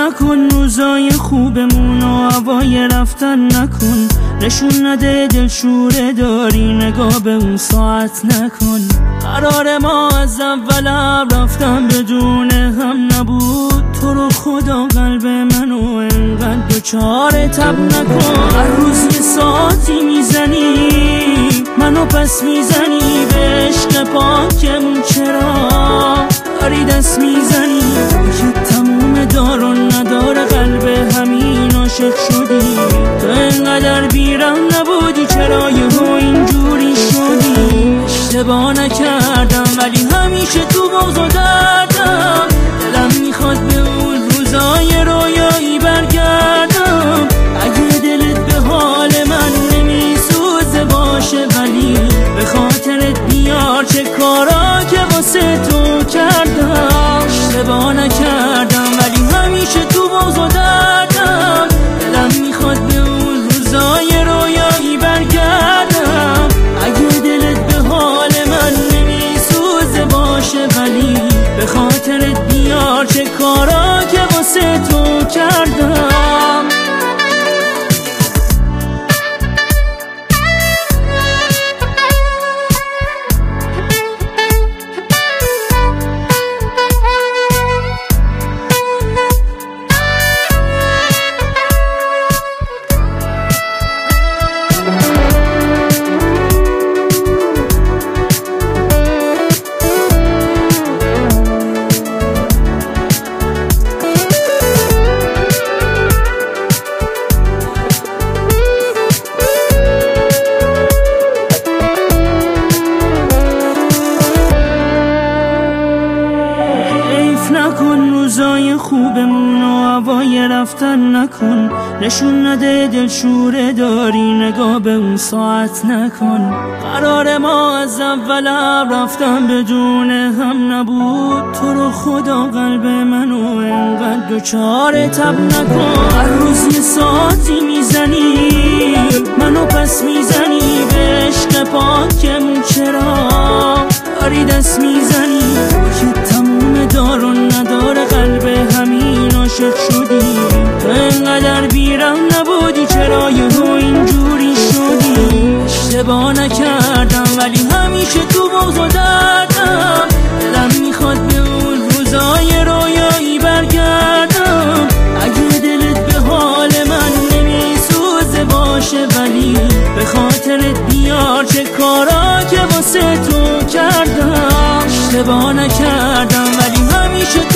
نکن روزای خوبمون و هوای رفتن نکن، نشون نده دلشوره داری نگاه به اون ساعت نکن. قرار ما از اول رفتن بدون هم نبود، تو رو خدا قلب منو انقدر دوچار تب نکن. هر روز یه ساعتی میزنی منو پس میزنی، به عشق پاکمون چرا داری دست میزنی؟ که تموم دار و نداره قلب همین عاشق شدی، تو انقدر بیرم نبودی چرا یهو اینجوری شدی؟ اشتباه نکردم ولی همیشه تو بغض و دردم، دلم میخواد به اون روزای رویایی برگردم. اگه دلت به حال من نمیسوزه باشه، ولی به خاطرت بیار چه کارا که واسه تو کردم. اشتباه نکردم ولی همیشه تو بغض و دردم، دلم میخواد به اون روزای رویایی برگردم. اگه دلت به حال من نمیسوزه باشه، ولی به خاطرت بیار چه کارا که واسه تو کردم. نکن روزای خوبمون و هوای رفتن نکن، نشون نده دلشوره داری نگاه به اون ساعت نکن. قرار ما از اول رفتن بدون هم نبود، تو رو خدا قلب منو انقدر دوچار تب نکن. هر روز یه ساعتی میزنی منو پس میزنی، به عشق پاکمون چرا داری دست میزنی؟ که تموم دار و نداره قلب همین عاشق شدی، تو انقدر بیرم نبودی چرا یهو اینجوری شدی؟ اشتباه نکردم ولی همیشه تو بغض و دردم، دلم میخواد به اون روزای رویایی برگردم. اگه دلت به حال من نمیسوزه باشه، ولی به خاطرت بیار چه کارا که واسه تو کردم. اشتباه نکردم ولی همیشه